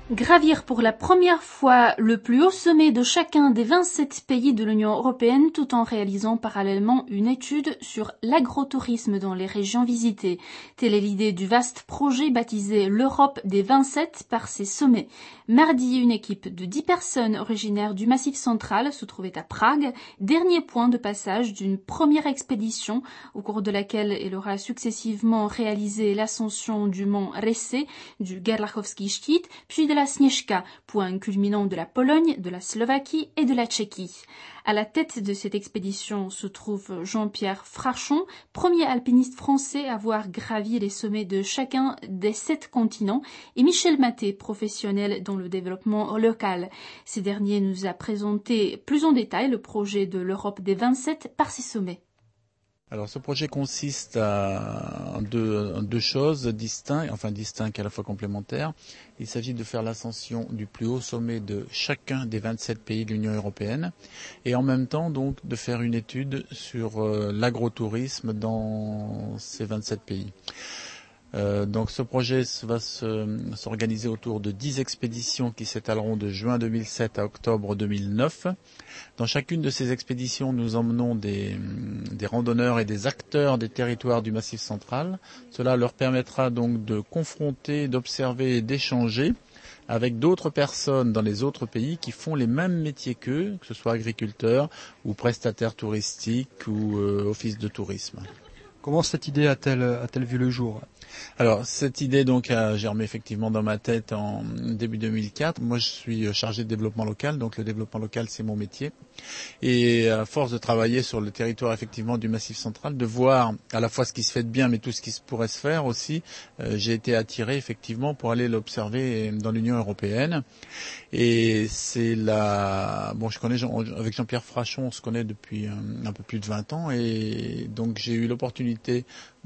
Gravir pour la première fois le plus haut sommet de chacun des 27 pays de l'Union européenne tout en réalisant parallèlement une étude sur l'agrotourisme dans les régions visitées. Telle est l'idée du vaste projet baptisé l'Europe des 27 par ces sommets. Mardi, une équipe de 10 personnes originaires du Massif central se trouvait à Prague, dernier point de passage d'une première expédition au cours de laquelle elle aura successivement réalisé l'ascension du mont Ressé, du Gerlachowski Szczyt, puis de la Śnieżka, point culminant de la Pologne, de la Slovaquie et de la Tchéquie. À la tête de cette expédition se trouve Jean-Pierre Frachon, premier alpiniste français à avoir gravi les sommets de chacun des 7 continents, et Michel Maté, professionnel dans le développement local. Ce dernier nous a présenté plus en détail le projet de l'Europe des 27 par ces sommets. Alors ce projet consiste à deux choses distinctes à la fois complémentaires. Il s'agit de faire l'ascension du plus haut sommet de chacun des 27 pays de l'Union européenne et en même temps donc de faire une étude sur l'agrotourisme dans ces 27 pays. Donc ce projet va s'organiser autour de 10 expéditions qui s'étaleront de juin 2007 à octobre 2009. Dans chacune de ces expéditions, nous emmenons des randonneurs et des acteurs des territoires du Massif central. Cela leur permettra donc de confronter, d'observer et d'échanger avec d'autres personnes dans les autres pays qui font les mêmes métiers qu'eux, que ce soit agriculteurs ou prestataires touristiques ou office de tourisme. Comment cette idée a-t-elle vu le jour ? Alors cette idée donc a germé effectivement dans ma tête en début 2004. Moi je suis chargé de développement local, donc le développement local c'est mon métier. Et à force de travailler sur le territoire effectivement du Massif central, de voir à la fois ce qui se fait de bien mais tout ce qui pourrait se faire aussi, j'ai été attiré effectivement pour aller l'observer dans l'Union européenne. Et c'est je connais avec Jean-Pierre Frachon, on se connaît depuis un peu plus de 20 ans et donc j'ai eu l'opportunité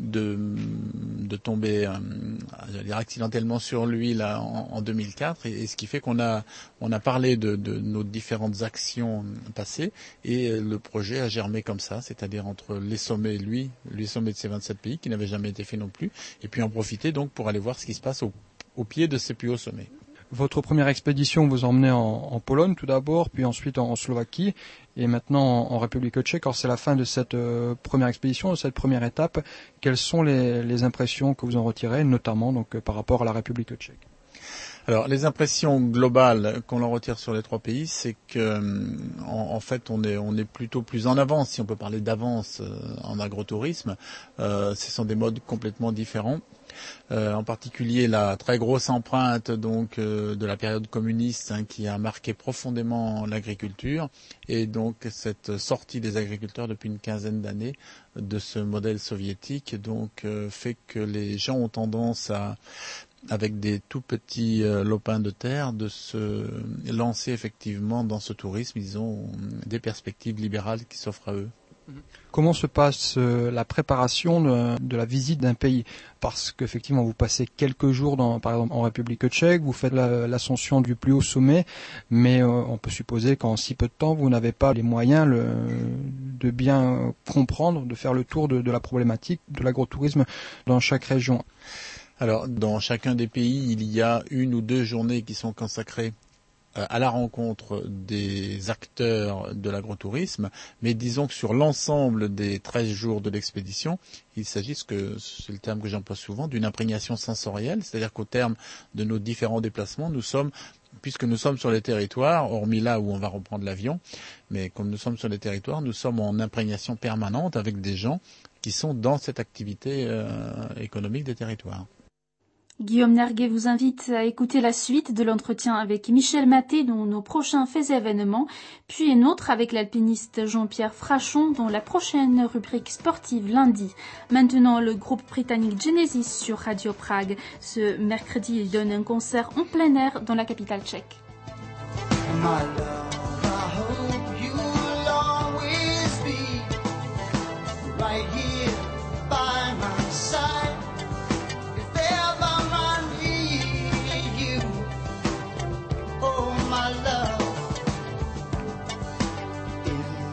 de tomber accidentellement sur lui là en 2004 et ce qui fait qu'on a parlé de nos différentes actions passées et le projet a germé comme ça, c'est-à-dire entre les sommets et les sommets de ces 27 pays qui n'avaient jamais été faits non plus et puis en profiter donc pour aller voir ce qui se passe au pied de ces plus hauts sommets. Votre première expédition vous emmenait en Pologne tout d'abord, puis ensuite en Slovaquie et maintenant en République tchèque. Alors c'est la fin de cette première expédition, de cette première étape. Quelles sont les impressions que vous en retirez, notamment donc par rapport à la République tchèque ? Alors les impressions globales qu'on en retire sur les 3 pays, c'est que en fait on est plutôt plus en avance, si on peut parler d'avance en agrotourisme. Ce sont des modes complètement différents. En particulier la très grosse empreinte donc de la période communiste qui a marqué profondément l'agriculture et donc cette sortie des agriculteurs depuis une quinzaine d'années de ce modèle soviétique donc fait que les gens ont tendance avec des tout petits lopins de terre de se lancer effectivement dans ce tourisme. Ils ont des perspectives libérales qui s'offrent à eux. Comment se passe la préparation de la visite d'un pays ? Parce qu'effectivement, vous passez quelques jours, par exemple, en République tchèque, vous faites l'ascension du plus haut sommet, mais on peut supposer qu'en si peu de temps, vous n'avez pas les moyens de bien comprendre, de faire le tour de la problématique de l'agrotourisme dans chaque région. Alors, dans chacun des pays, il y a 1 ou 2 journées qui sont consacrées à la rencontre des acteurs de l'agrotourisme, mais disons que sur l'ensemble des 13 jours de l'expédition, il s'agit, c'est le terme que j'emploie souvent, d'une imprégnation sensorielle, c'est-à-dire qu'au terme de nos différents déplacements, puisque nous sommes sur les territoires, hormis là où on va reprendre l'avion, mais comme nous sommes sur les territoires, nous sommes en imprégnation permanente avec des gens qui sont dans cette activité économique des territoires. Guillaume Nerguet vous invite à écouter la suite de l'entretien avec Michel Maté dans nos prochains faits et événements, puis une autre avec l'alpiniste Jean-Pierre Frachon dans la prochaine rubrique sportive lundi. Maintenant, le groupe britannique Genesis sur Radio Prague. Ce mercredi, il donne un concert en plein air dans la capitale tchèque. My love, I hope you'll always be right here by my